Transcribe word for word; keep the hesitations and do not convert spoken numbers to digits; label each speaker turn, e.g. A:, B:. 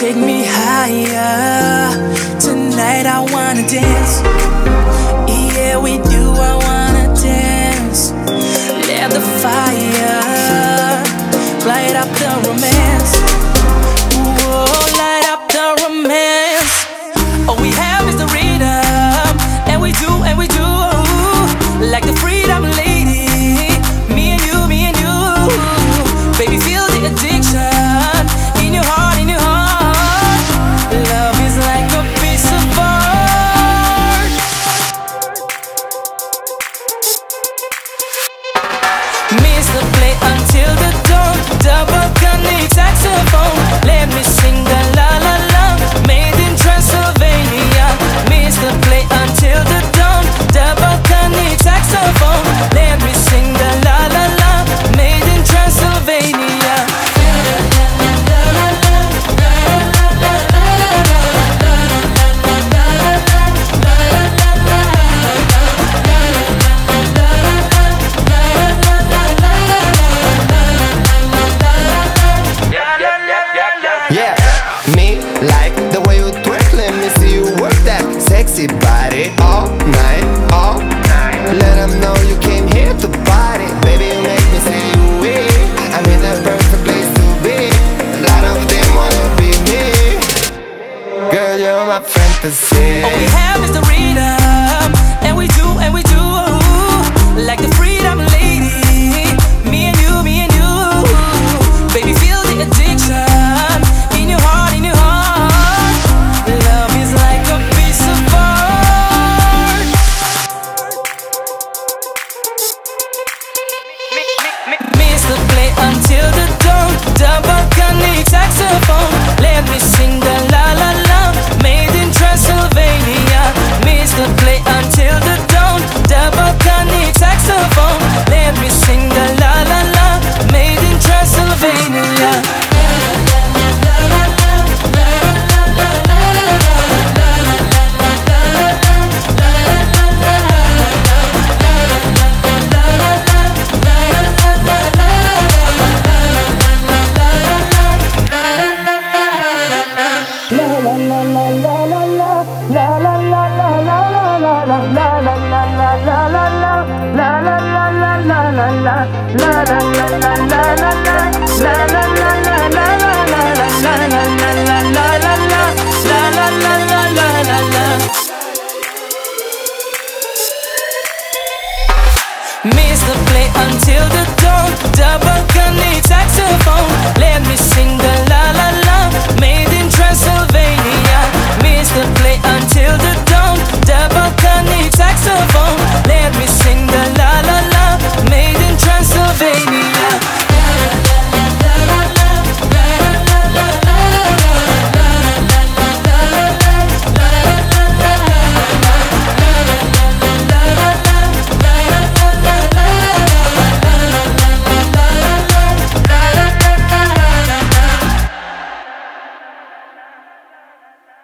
A: take me higher. Tonight I wanna dance. Yeah, with you I wanna dance. Let the fire light up the romance. Whoa, light up the romance. All we have is the rhythm, and we do, and we do like the freedom lady. Me and you, me and you. Baby, feel the addiction in your heart, in your heart. Love is like a piece of art. Mister Play until the dawn. Double connect saxophone. Let me sing the la la la. Made in Transylvania. Mister Play until the dawn. Double connect saxophone. Let me sing the la la la. Made in Transylvania.
B: Yeah, me like the way you twerk. Let me see you work that sexy body all night, all night. Let them know you came here to party. Baby, you make me say you will. I'm in the perfect place to be. A lot of them wanna be me. Girl, you're my fantasy.
A: All we have is the rhythm, and we do, and we do like the freedom lady. Me and you, me and you. Baby, feel the addiction in your heart, in your heart. Love is like a piece of art. Mister Play until the dawn. Double connect saxophone. Let me sing the la la la. Made in Transylvania. Mister Play until the dawn. Double connect saxophone. Let me sing the la la la. Made in Transylvania. Mister Play until the dawn. Double connect saxophone. Let me sing the la la la. Made in Transylvania. Mister Play until the dawn. Double connect saxophone. Let me sing the la la la. Made in Transylvania.